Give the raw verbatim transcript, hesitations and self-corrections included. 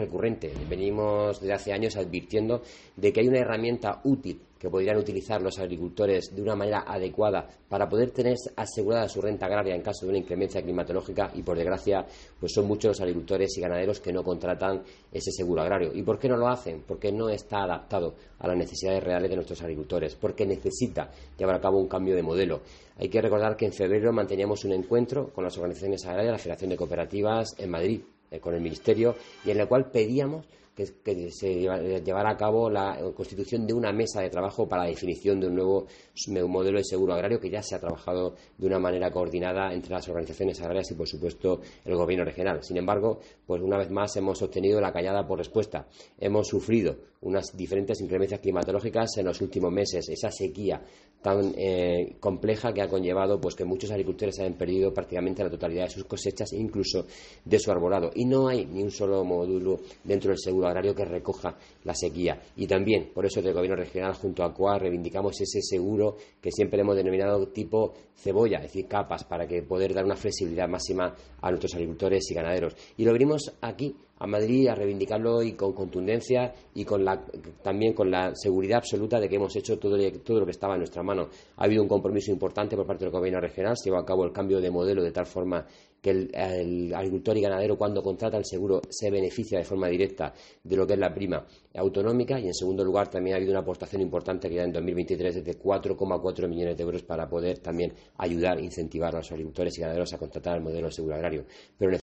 recurrente. Venimos desde hace años advirtiendo de que hay una herramienta útil que podrían utilizar los agricultores de una manera adecuada para poder tener asegurada su renta agraria en caso de una inclemencia climatológica, y por desgracia pues son muchos los agricultores y ganaderos que no contratan ese seguro agrario. ¿Y por qué no lo hacen? Porque no está adaptado a las necesidades reales de nuestros agricultores, porque necesita llevar a cabo un cambio de modelo. Hay que recordar que en febrero manteníamos un encuentro con las organizaciones agrarias, la Federación de Cooperativas en Madrid, eh, con el Ministerio, y en el cual pedíamos que, que se llevara a cabo la constitución de una mesa de trabajo para la definición de un nuevo modelo de seguro agrario, que ya se ha trabajado de una manera coordinada entre las organizaciones agrarias y, por supuesto, el Gobierno regional. Sin embargo, pues una vez más hemos obtenido la callada por respuesta. Hemos sufrido unas diferentes inclemencias climatológicas en los últimos meses, esa sequía tan eh, compleja que ha conllevado pues que muchos agricultores hayan perdido prácticamente la totalidad de sus cosechas e incluso de su arbolado, y no hay ni un solo módulo dentro del seguro agrario que recoja la sequía. Y también por eso desde el Gobierno regional junto a C O A reivindicamos ese seguro que siempre hemos denominado tipo cebolla, es decir, capas, para que poder dar una flexibilidad máxima a nuestros agricultores y ganaderos. Y lo venimos aquí a Madrid a reivindicarlo, y con contundencia y con la, también con la seguridad absoluta de que hemos hecho todo, todo lo que estaba en nuestra mano. Ha habido un compromiso importante por parte del Gobierno regional, se llevó a cabo el cambio de modelo de tal forma que el, el agricultor y ganadero, cuando contrata el seguro, se beneficia de forma directa de lo que es la prima autonómica. Y en segundo lugar también ha habido una aportación importante que ya en dos mil veintitrés es de cuatro coma cuatro millones de euros para poder también ayudar e incentivar a los agricultores y ganaderos a contratar el modelo de seguro agrario. Pero